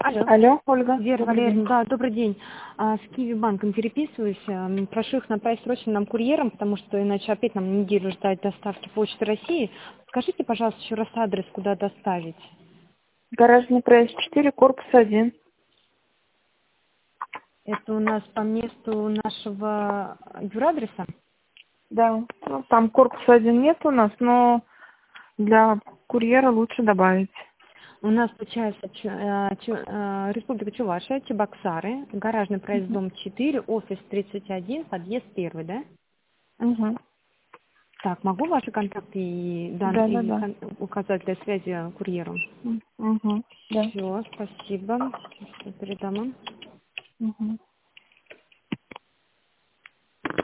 Алло. Алло, Ольга. Вера Добрый Валерьевна, день. да, добрый день. С Киви банком переписываюсь. Прошу их направить срочно нам курьером, потому что иначе опять нам неделю ждать доставки Почты России. Скажите, пожалуйста, еще раз адрес, куда доставить. Гаражный проезд 4, корпус 1. Это у нас по месту нашего юрадреса? Да, ну, там корпус 1 нет у нас, но для курьера лучше добавить. У нас получается Республика Чувашия, Чебоксары, гаражный проезд, дом 4, офис 31, подъезд 1, да? Угу. Так, могу ваши контакты и данные Да. указать для связи курьеру? Угу. Да. Все, спасибо. Передам им. Угу.